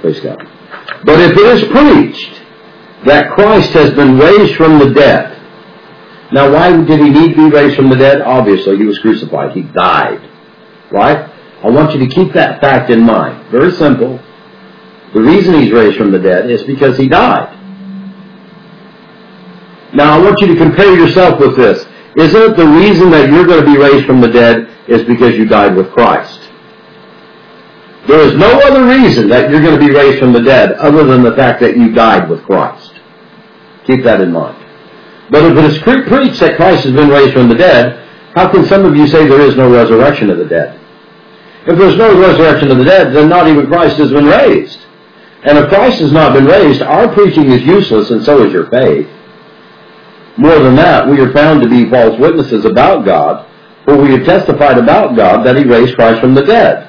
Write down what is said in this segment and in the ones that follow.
Praise God. But if it is preached that Christ has been raised from the dead. Now, why did he need to be raised from the dead? Obviously, he was crucified. He died. Right? I want you to keep that fact in mind. Very simple. The reason he's raised from the dead is because he died. Now, I want you to compare yourself with this. Isn't it the reason that you're going to be raised from the dead is because you died with Christ? There is no other reason that you're going to be raised from the dead other than the fact that you died with Christ. Keep that in mind. But if it is preached that Christ has been raised from the dead, how can some of you say there is no resurrection of the dead? If there's no resurrection of the dead, then not even Christ has been raised. And if Christ has not been raised, our preaching is useless, and so is your faith. More than that, we are found to be false witnesses about God, for we have testified about God that he raised Christ from the dead.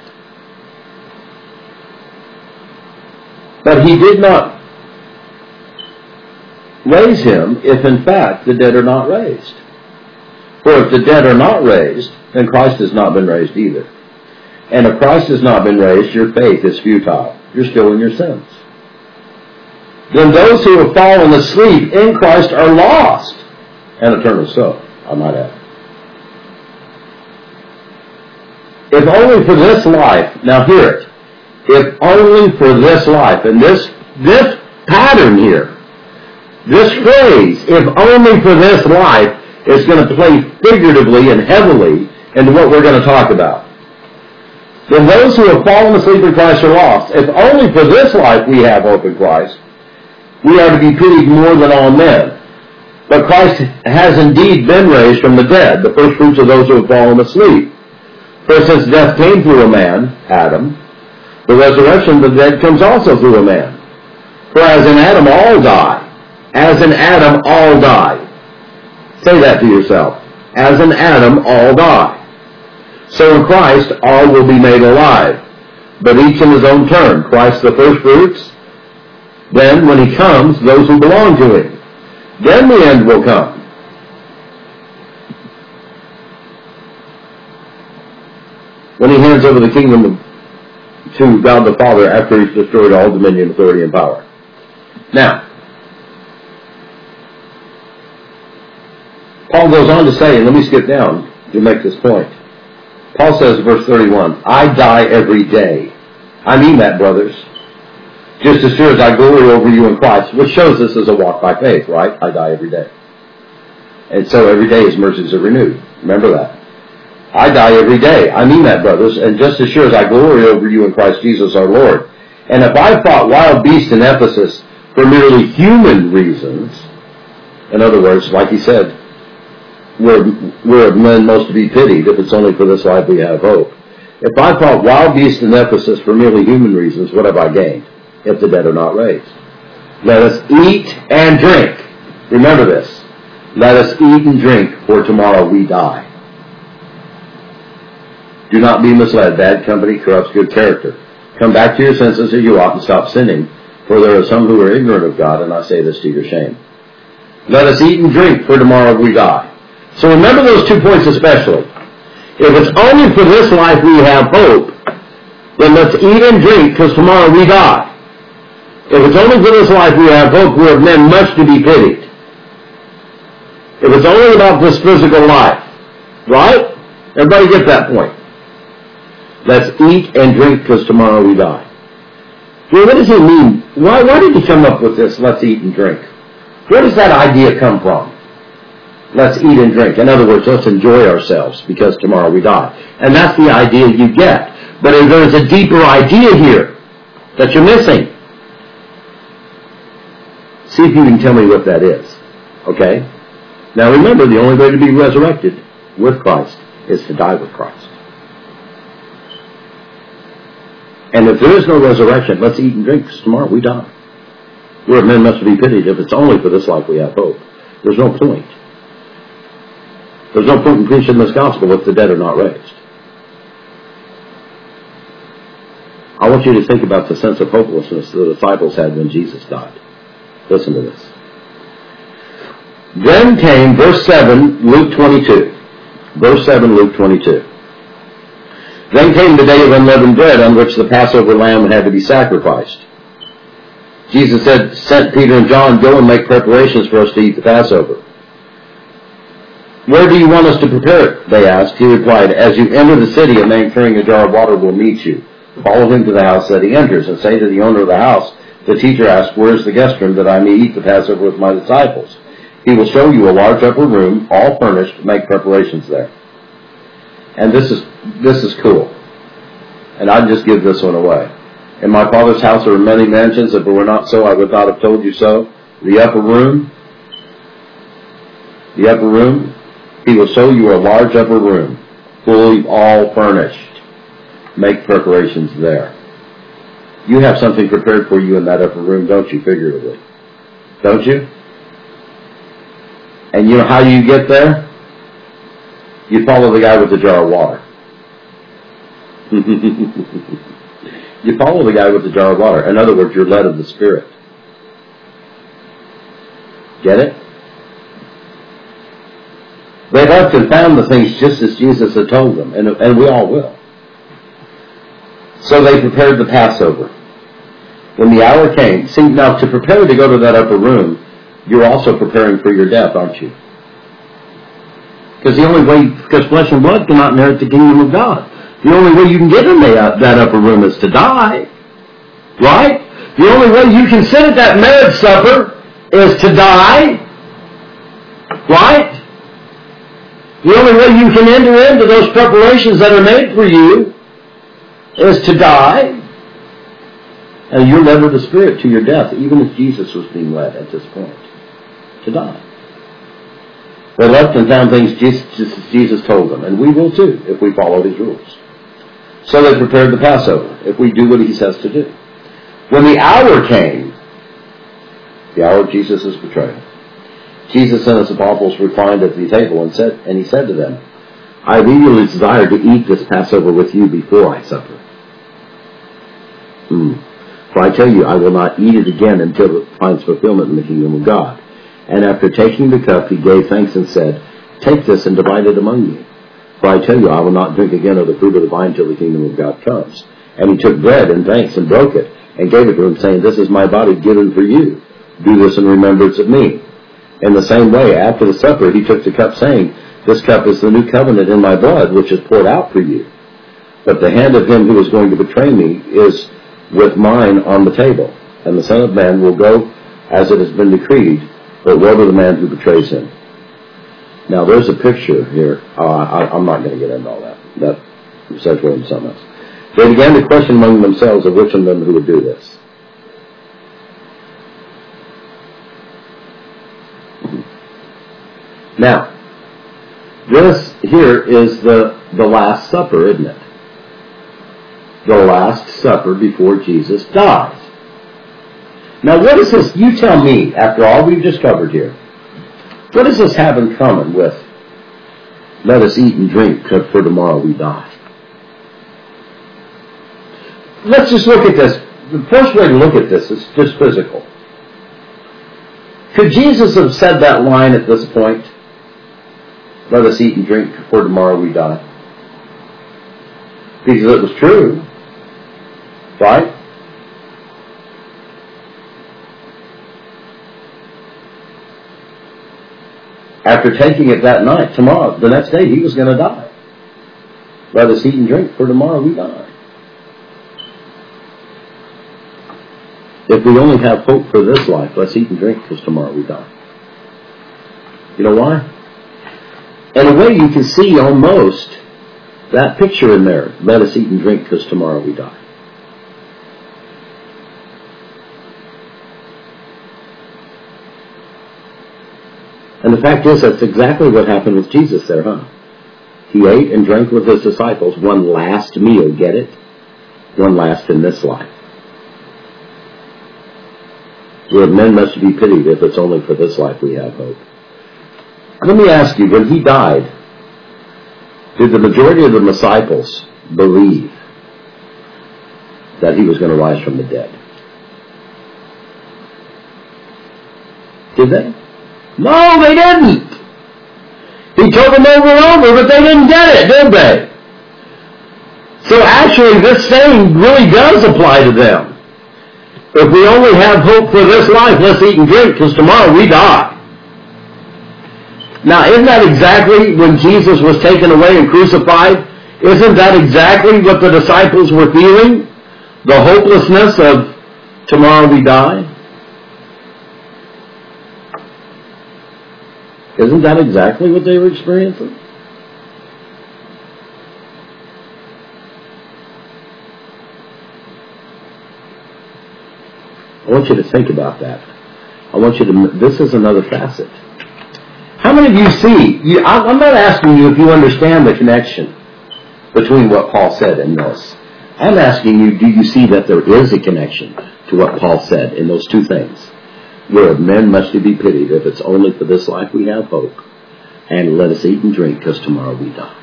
But he did not raise him if in fact the dead are not raised. For if the dead are not raised, then Christ has not been raised either. And if Christ has not been raised, your faith is futile. You're still in your sins. Then those who have fallen asleep in Christ are lost. And eternal so, I might add. If only for this life, now hear it, if only for this life, and this pattern here, this phrase, if only for this life, is going to play figuratively and heavily into what we're going to talk about. Then those who have fallen asleep in Christ are lost. If only for this life we have hope in Christ, we are to be pitied more than all men. But Christ has indeed been raised from the dead, the first fruits of those who have fallen asleep. For since death came through a man, Adam, the resurrection of the dead comes also through a man. For as in Adam all die, as in Adam all die. Say that to yourself. As in Adam all die. So in Christ all will be made alive, but each in his own turn. Christ the first fruits, then when he comes, those who belong to him. Then the end will come. When he hands over the kingdom to God the Father after he's destroyed all dominion, authority, and power. Now, Paul goes on to say, and let me skip down to make this point. Paul says, verse 31, I die every day. I mean that, brothers. Just as sure as I glory over you in Christ, which shows this is a walk by faith, right? I die every day. And so every day his mercies are renewed. Remember that. I die every day. I mean that, brothers. And just as sure as I glory over you in Christ Jesus our Lord. And if I fought wild beasts in Ephesus for merely human reasons, in other words, like he said, we're of men most to be pitied if it's only for this life we have hope. If I fought wild beasts in Ephesus for merely human reasons, what have I gained if the dead are not raised? Let us eat and drink. Remember this. Let us eat and drink, for tomorrow we die. Do not be misled. Bad company corrupts good character. Come back to your senses as you ought and stop sinning, for there are some who are ignorant of God, and I say this to your shame. Let us eat and drink, for tomorrow we die. So remember those 2 points especially. If it's only for this life we have hope, then let's eat and drink, because tomorrow we die. If it's only for this life we have hope, we are men much to be pitied. If it's only about this physical life, right? Everybody get that point. Let's eat and drink, because tomorrow we die. Well, what does he mean? Why did he come up with this, let's eat and drink? Where does that idea come from? Let's eat and drink. In other words, let's enjoy ourselves because tomorrow we die. And that's the idea you get. But there's a deeper idea here that you're missing. See if you can tell me what that is. Okay? Now remember, the only way to be resurrected with Christ is to die with Christ. And if there is no resurrection, let's eat and drink because tomorrow we die. We're men must be pitied if it's only for this life we have hope. There's no point. There's no point in preaching this gospel if the dead are not raised. I want you to think about the sense of hopelessness the disciples had when Jesus died. Listen to this. Then came, verse 7, Luke 22. Verse 7, Luke 22. Then came the day of unleavened bread on which the Passover lamb had to be sacrificed. Jesus sent Peter and John, go and make preparations for us to eat the Passover. Where do you want us to prepare it? They asked. He replied, as you enter the city, a man carrying a jar of water will meet you. Follow him to the house that he enters, and say to the owner of the house, the teacher asked, where is the guest room that I may eat the Passover with my disciples? He will show you a large upper room, all furnished. Make preparations there. And this is cool. And I'd just give this one away. In my Father's house are many mansions. If it were not so, I would not have told you so. The upper room, he will show you a large upper room, fully all furnished. Make preparations there. You have something prepared for you in that upper room, don't you, figuratively? Don't you? And you know how you get there? You follow the guy with the jar of water. You follow the guy with the jar of water. In other words, you're led of the Spirit. Get it? They left and found the things just as Jesus had told them, and we all will. So they prepared the Passover. When the hour came, see, now to prepare to go to that upper room, you're also preparing for your death, aren't you? Because flesh and blood cannot inherit the kingdom of God. The only way you can get in that upper room is to die. Right? The only way you can sit at that marriage supper is to die. Right? The only way you can enter into those preparations that are made for you is to die. And you're led with the Spirit to your death, even as Jesus was being led at this point, to die. They left and found things just as Jesus told them, and we will too, if we follow His rules. So they prepared the Passover, if we do what He says to do. When the hour came, the hour of Jesus' betrayal, Jesus and His apostles reclined at the table and He said to them, I really desire to eat this Passover with you before I suffer. For I tell you, I will not eat it again until it finds fulfillment in the kingdom of God. And after taking the cup, He gave thanks and said, take this and divide it among you. For I tell you, I will not drink again of the fruit of the vine till the kingdom of God comes. And He took bread and thanks and broke it and gave it to them, saying, this is my body given for you. Do this in remembrance of me. In the same way, after the supper, He took the cup, saying, this cup is the new covenant in my blood, which is poured out for you. But the hand of him who is going to betray me is with mine on the table. And the Son of Man will go as it has been decreed, but woe to the man who betrays him. Now, there's a picture here. I'm not going to get into all that. That says more than something else. They began to question among themselves of which of them who would do this. Now, this here is the Last Supper, isn't it? The Last Supper before Jesus dies. Now, what is this? You tell me, after all we've discovered here, what does this have in common with let us eat and drink, because for tomorrow we die? Let's just look at this. The first way to look at this is just physical. Could Jesus have said that line at this point? Let us eat and drink, for tomorrow we die. Because it was true. Right? After taking it that night, tomorrow, the next day, He was going to die. Let us eat and drink, for tomorrow we die. If we only have hope for this life, let's eat and drink, because tomorrow we die. You know why? In a way, you can see almost that picture in there. Let us eat and drink, because tomorrow we die. And the fact is, that's exactly what happened with Jesus there, huh? He ate and drank with His disciples one last meal, get it? One last in this life. Where men must be pitied if it's only for this life we have hope. Let me ask you, when He died, did the majority of the disciples believe that He was going to rise from the dead? Did they? No, they didn't. He told them over and over, but they didn't get it, did they? So actually this saying really does apply to them. If we only have hope for this life, let's eat and drink, because tomorrow we die. Now, isn't that exactly when Jesus was taken away and crucified? Isn't that exactly what the disciples were feeling? The hopelessness of tomorrow we die? Isn't that exactly what they were experiencing? I want you to think about that. I want you to, this is another facet. How many of you see, I'm not asking you if you understand the connection between what Paul said and this. I'm asking you, do you see that there is a connection to what Paul said in those two things? Where men much to be pitied, if it's only for this life we have hope, and let us eat and drink, because tomorrow we die.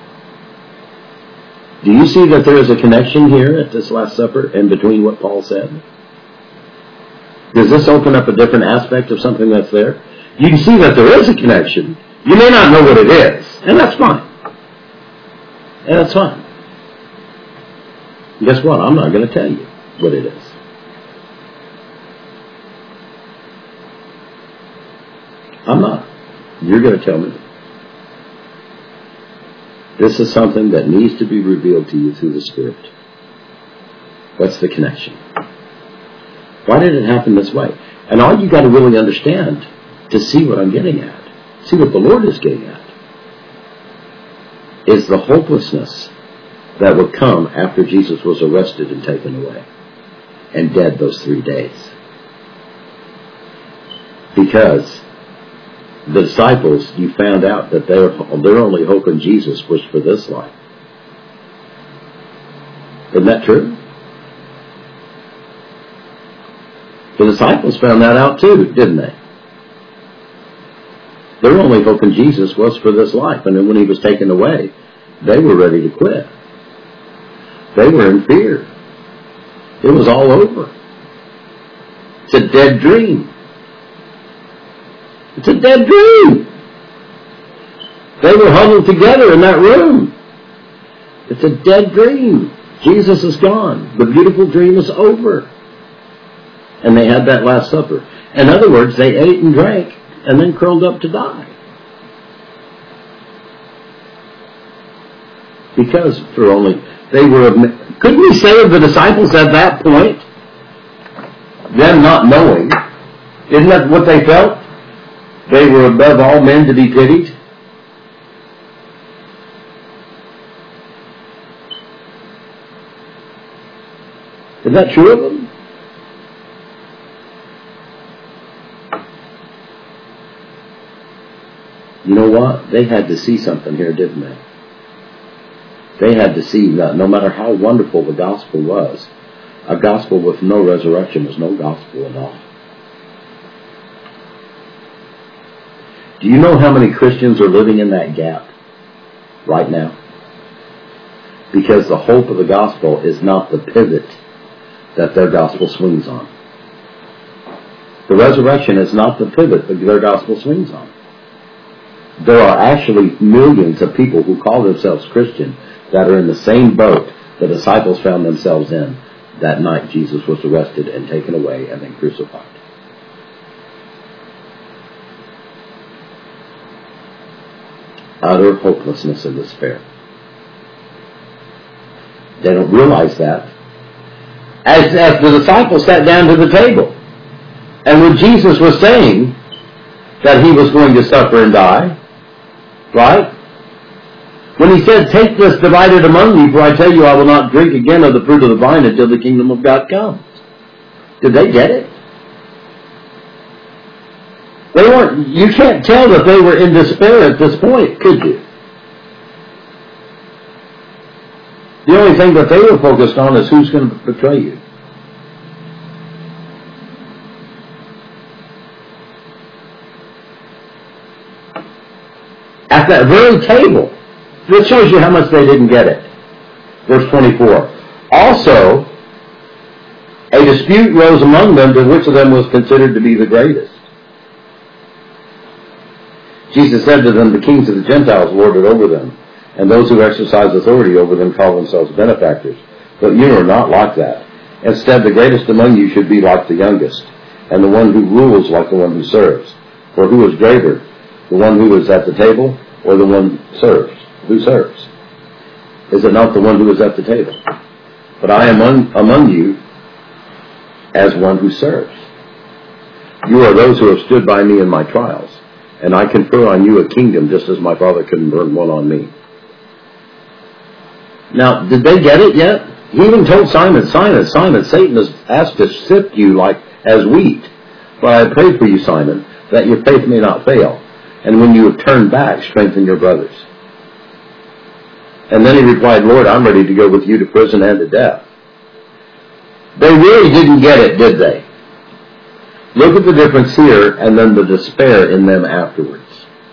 Do you see that there is a connection here at this Last Supper and between what Paul said? Does this open up a different aspect of something that's there? You can see that there is a connection. You may not know what it is, and that's fine. And that's fine. And guess what? I'm not going to tell you what it is. I'm not. You're going to tell me. This is something that needs to be revealed to you through the Spirit. What's the connection? Why did it happen this way? And all you got to really understand to see what I'm getting at, see what the Lord is getting at, is the hopelessness that would come after Jesus was arrested and taken away and dead those 3 days. Because the disciples, you found out that their only hope in Jesus was for this life. Isn't that true? The disciples found that out too, didn't they? Their only hope in Jesus was for this life. And then when he was taken away, they were ready to quit. They were in fear. It was all over. It's a dead dream. It's a dead dream. They were huddled together in that room. It's a dead dream. Jesus is gone. The beautiful dream is over. And they had that Last Supper. In other words, they ate and drank and then curled up to die. Because couldn't we say of the disciples at that point, them not knowing, isn't that what they felt? They were above all men to be pitied. Is that true of them? You know what? They had to see something here, didn't they? They had to see that no matter how wonderful the gospel was, a gospel with no resurrection is no gospel at all. Do you know how many Christians are living in that gap right now? Because the hope of the gospel is not the pivot that their gospel swings on. The resurrection is not the pivot that their gospel swings on. There are actually millions of people who call themselves Christian that are in the same boat the disciples found themselves in that night Jesus was arrested and taken away and then crucified. Utter hopelessness and despair. They don't realize that. As the disciples sat down to the table, and when Jesus was saying that he was going to suffer and die, right? When he said, "Take this, divide it among you, for I tell you I will not drink again of the fruit of the vine until the kingdom of God comes." Did they get it? They weren't. You can't tell that they were in despair at this point, could you? The only thing that they were focused on is who's going to betray you. At that very table, that shows you how much they didn't get it. Verse 24. Also, a dispute rose among them to which of them was considered to be the greatest. Jesus said to them, "The kings of the Gentiles lord it over them, and those who exercise authority over them call themselves benefactors. But you are not like that. Instead, the greatest among you should be like the youngest, and the one who rules like the one who serves. For who is greater, the one who is at the table, or the one who serves? Is it not the one who is at the table? But I am among you as one who serves. You are those who have stood by me in my trials, and I confer on you a kingdom just as my Father conferred one on me. Now, did they get it yet? He even told Simon, Simon, Satan has asked to sift you like as wheat. But I pray for you, Simon, that your faith may not fail. And when you have turned back, strengthen your brothers. And then he replied, Lord, I'm ready to go with you to prison and to death. They really didn't get it, did they? Look at the difference here and then the despair in them afterwards.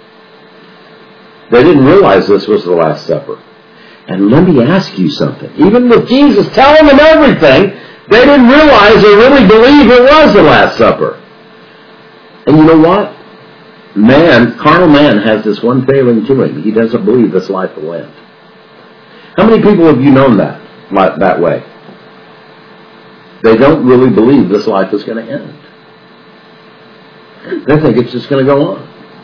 They didn't realize this was the Last Supper. And let me ask you something. Even with Jesus telling them everything, they didn't realize or really believe it was the Last Supper. And you know what? Carnal man has this one failing to him. He doesn't believe this life will end. How many people have you known that way? They don't really believe this life is going to end. They think it's just going to go on.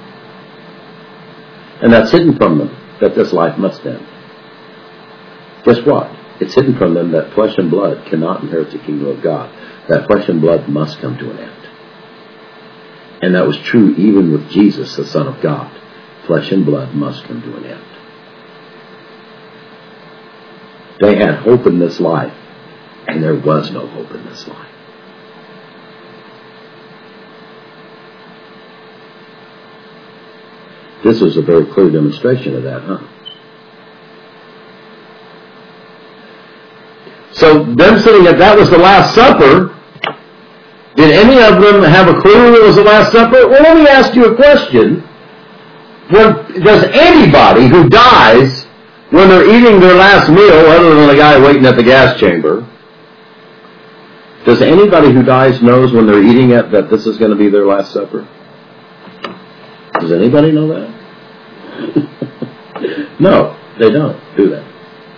And that's hidden from them, that this life must end. Guess what? It's hidden from them that flesh and blood cannot inherit the kingdom of God. That flesh and blood must come to an end. And that was true even with Jesus, the Son of God. Flesh and blood must come to an end. They had hope in this life, and there was no hope in this life. This was a very clear demonstration of that, huh? So them sitting at that was the Last Supper. Did any of them have a clue it was the Last Supper? Well, let me ask you a question. Does anybody who dies when they're eating their last meal, other than the guy waiting at the gas chamber, does anybody who dies knows when they're eating it that this is going to be their Last Supper? Does anybody know that? No, they don't do that.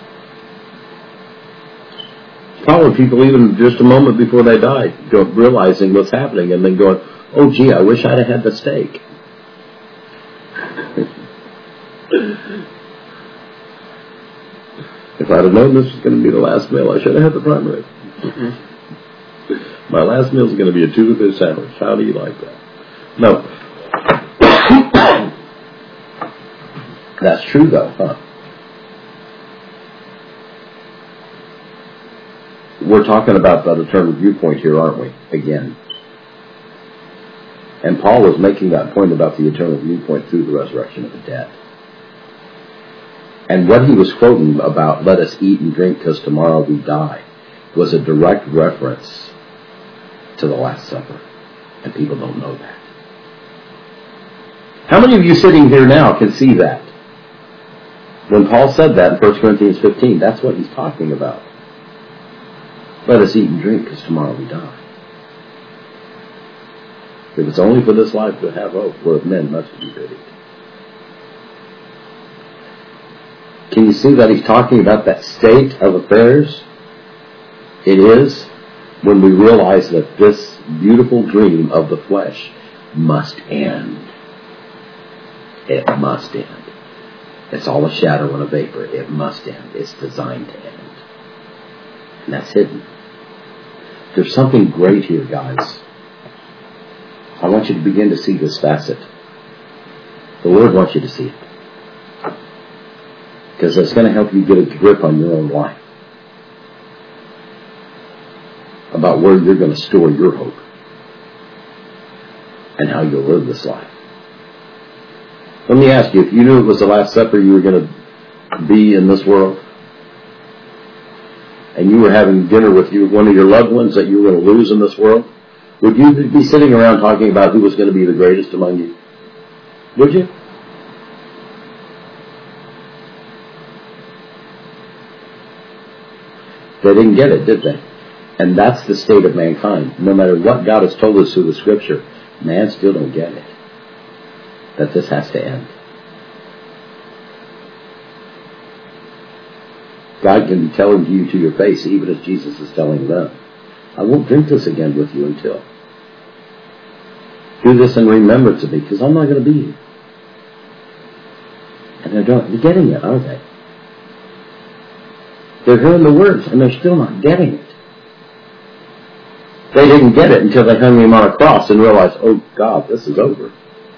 Probably people even just a moment before they die realizing what's happening and then going, oh gee, I wish I'd have had the steak. If I'd have known this was going to be the last meal, I should have had the prime rib. My last meal is going to be a tuna fish sandwich. How do you like that? No. That's true though, huh? We're talking about that eternal viewpoint here, aren't we? Again. And Paul was making that point about the eternal viewpoint through the resurrection of the dead. And what he was quoting about, let us eat and drink because tomorrow we die, was a direct reference to the Last Supper. And people don't know that. How many of you sitting here now can see that? When Paul said that in 1 Corinthians 15, that's what he's talking about. Let us eat and drink because tomorrow we die. If it's only for this life to have hope, whereof men must be pitied. Can you see that he's talking about that state of affairs? It is when we realize that this beautiful dream of the flesh must end. It must end. It's all a shadow and a vapor. It must end. It's designed to end. And that's hidden. There's something great here, guys. I want you to begin to see this facet. The Lord wants you to see it. Because it's going to help you get a grip on your own life. About where you're going to store your hope. And how you'll live this life. Let me ask you, if you knew it was the Last Supper you were going to be in this world, and you were having dinner with one of your loved ones that you were going to lose in this world, would you be sitting around talking about who was going to be the greatest among you? Would you? They didn't get it, did they? And that's the state of mankind. No matter what God has told us through the Scripture, man still don't get it. That this has to end. God can be telling you to your face, even as Jesus is telling them, I won't drink this again with you until. Do this in remembrance of me, because I'm not going to be here. And they're not getting it, are they? They're hearing the words, and they're still not getting it. They didn't get it until they hung him on a cross and realized, oh God, this is over.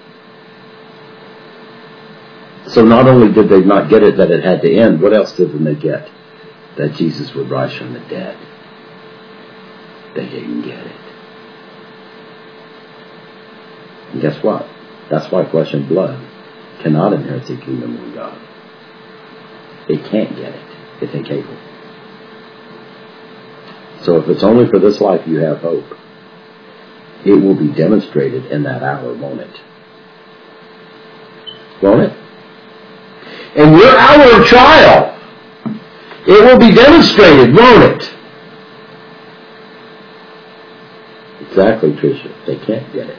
So not only did they not get it that it had to end, what else did they get? That Jesus would rise from the dead. They didn't get it. And guess what? That's why flesh and blood cannot inherit the kingdom of God. It can't get it. It's incapable. So if it's only for this life you have hope, it will be demonstrated in that hour, won't it? Won't it? In your hour of trial, it will be demonstrated, won't it? Exactly, Tricia. They can't get it.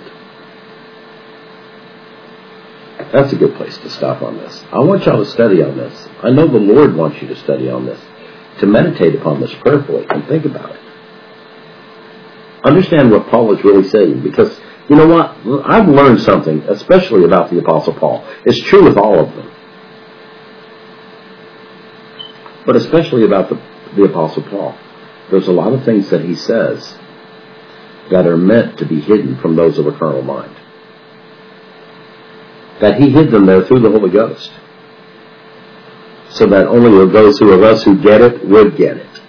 That's a good place to stop on this. I want y'all to study on this. I know the Lord wants you to study on this, to meditate upon this prayerfully and think about it. Understand what Paul is really saying, because you know what? I've learned something, especially about the Apostle Paul. It's true with all of them. But especially about the Apostle Paul. There's a lot of things that he says that are meant to be hidden from those of a carnal mind. That he hid them there through the Holy Ghost. So that only those of us who get it would get it.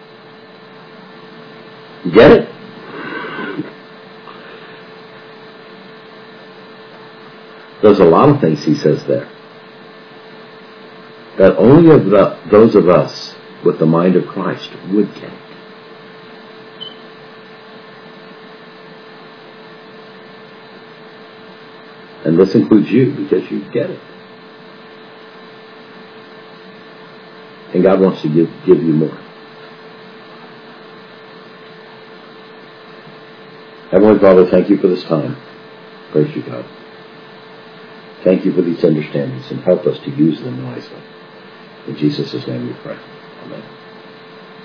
You get it? There's a lot of things he says there that only those of us with the mind of Christ would get it. And this includes you, because you get it. And God wants to give you more. Heavenly Father, thank you for this time. Praise you, God. Thank you for these understandings, and help us to use them wisely. In Jesus' name we pray. Amen.